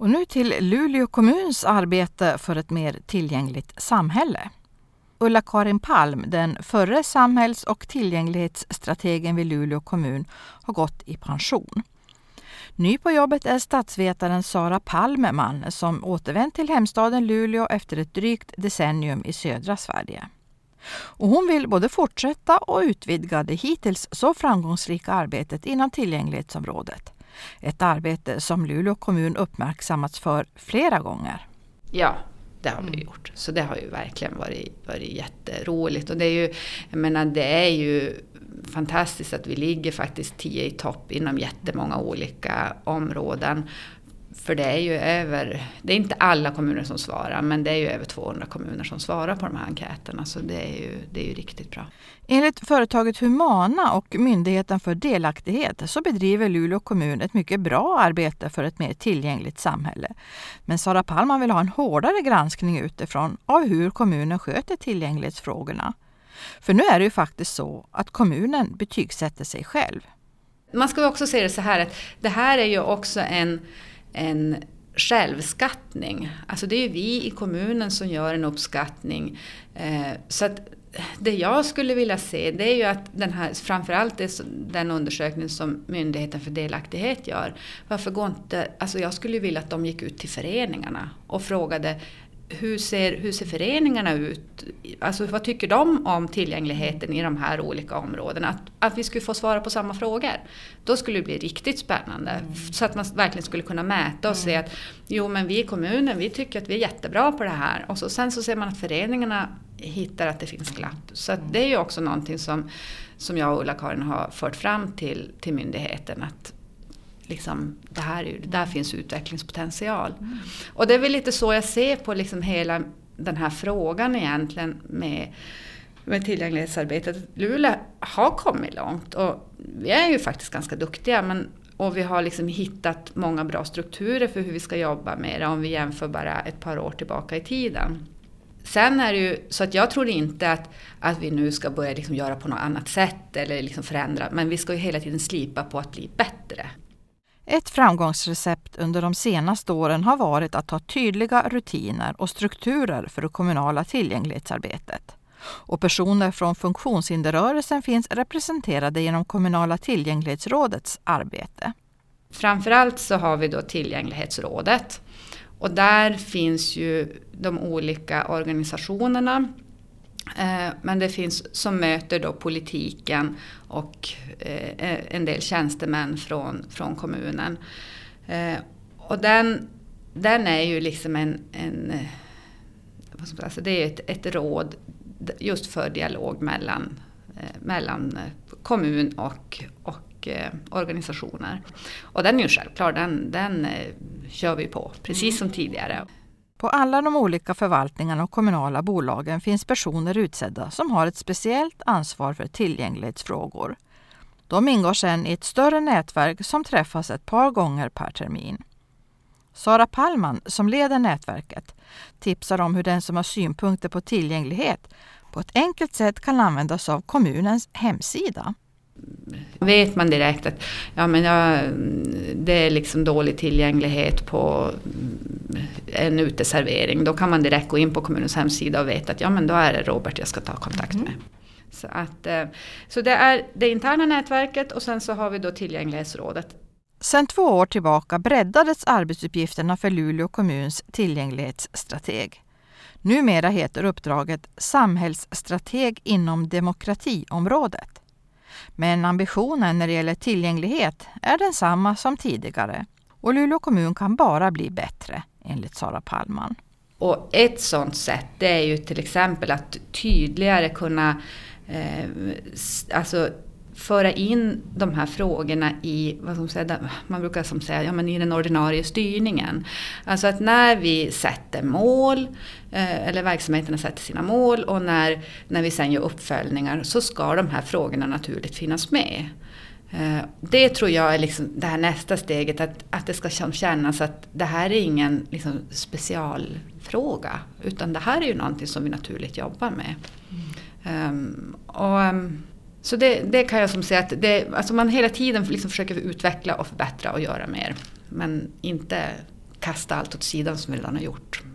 Och nu till Luleå kommuns arbete för ett mer tillgängligt samhälle. Ulla-Karin Palm, den förre samhälls- och tillgänglighetsstrategen vid Luleå kommun, har gått i pension. Ny på jobbet är statsvetaren Sara Palmman som återvänt till hemstaden Luleå efter ett drygt decennium i södra Sverige. Och hon vill både fortsätta och utvidga det hittills så framgångsrika arbetet inom tillgänglighetsområdet. Ett arbete som Luleå kommun uppmärksammats för flera gånger. Ja, det har vi gjort. Så det har ju verkligen varit jätteroligt. Och det är ju, jag menar, det är ju fantastiskt att vi ligger faktiskt 10 i topp inom jättemånga olika områden. För det är ju det är inte alla kommuner som svarar, men det är ju över 200 kommuner som svarar på de här enkäterna. Så det är ju riktigt bra. Enligt företaget Humana och Myndigheten för delaktighet så bedriver Luleå kommun ett mycket bra arbete för ett mer tillgängligt samhälle. Men Sara Palmman vill ha en hårdare granskning utifrån av hur kommunen sköter tillgänglighetsfrågorna. För nu är det ju faktiskt så att kommunen betygsätter sig själv. Man ska också se det så här att det här är ju också en självskattning. Alltså det är ju vi i kommunen som gör en uppskattning. Så att det jag skulle vilja se, det är ju att framförallt den undersökning som Myndigheten för delaktighet gör. Varför går inte, alltså jag skulle vilja att de gick ut till föreningarna och frågade hur ser föreningarna ut? Alltså vad tycker de om tillgängligheten i de här olika områdena? Att vi skulle få svara på samma frågor. Då skulle det bli riktigt spännande. Så att man verkligen skulle kunna mäta och se att jo, men vi i kommunen, vi tycker att vi är jättebra på det här. Och sen så ser man att föreningarna hittar att det finns glapp. Så att det är ju också någonting som jag och Ulla-Karin har fört fram till myndigheten, att liksom, där finns utvecklingspotential. Och det är väl lite så jag ser på liksom hela den här frågan egentligen med tillgänglighetsarbetet. Luleå har kommit långt och vi är ju faktiskt ganska duktiga, och vi har liksom hittat många bra strukturer för hur vi ska jobba med det om vi jämför bara ett par år tillbaka i tiden. Sen är det ju så att jag tror inte att vi nu ska börja liksom göra på något annat sätt eller liksom förändra, men vi ska ju hela tiden slipa på att bli bättre. Ett framgångsrecept under de senaste åren har varit att ha tydliga rutiner och strukturer för det kommunala tillgänglighetsarbetet. Och personer från funktionshinderrörelsen finns representerade genom kommunala tillgänglighetsrådets arbete. Framförallt så har vi då tillgänglighetsrådet. Och där finns ju de olika organisationerna. Men det finns som möter då politiken och en del tjänstemän från kommunen. Och den är ju liksom alltså det är ett råd just för dialog mellan kommun och organisationer. Och den är ju självklar, den kör vi på precis som tidigare. På alla de olika förvaltningarna och kommunala bolagen finns personer utsedda som har ett speciellt ansvar för tillgänglighetsfrågor. De ingår sedan i ett större nätverk som träffas ett par gånger per termin. Sara Palmman, som leder nätverket, tipsar om hur den som har synpunkter på tillgänglighet på ett enkelt sätt kan användas av kommunens hemsida. Vet man direkt att det är liksom dålig tillgänglighet på en uteservering, då kan man direkt gå in på kommunens hemsida och veta att då är det Robert jag ska ta kontakt med. Så det är det interna nätverket, och sen så har vi då tillgänglighetsrådet. Sedan 2 år tillbaka breddades arbetsuppgifterna för Luleå kommuns tillgänglighetsstrateg. Numera heter uppdraget samhällsstrateg inom demokratiområdet. Men ambitionen när det gäller tillgänglighet är densamma som tidigare. Och Luleå kommun kan bara bli bättre, enligt Sara Palmman. Och ett sådant sätt, det är ju till exempel att tydligare kunna föra in de här frågorna i, man brukar säga, i den ordinarie styrningen. Alltså att när vi sätter mål, eller verksamheterna sätter sina mål, och när vi sen gör uppföljningar, så ska de här frågorna naturligt finnas med. Det tror jag är liksom det här nästa steget, att det ska kännas att det här är ingen liksom specialfråga, utan det här är ju någonting som vi naturligt jobbar med. Så det kan jag som säga att man hela tiden liksom försöker utveckla och förbättra och göra mer, men inte kasta allt åt sidan som vi redan har gjort.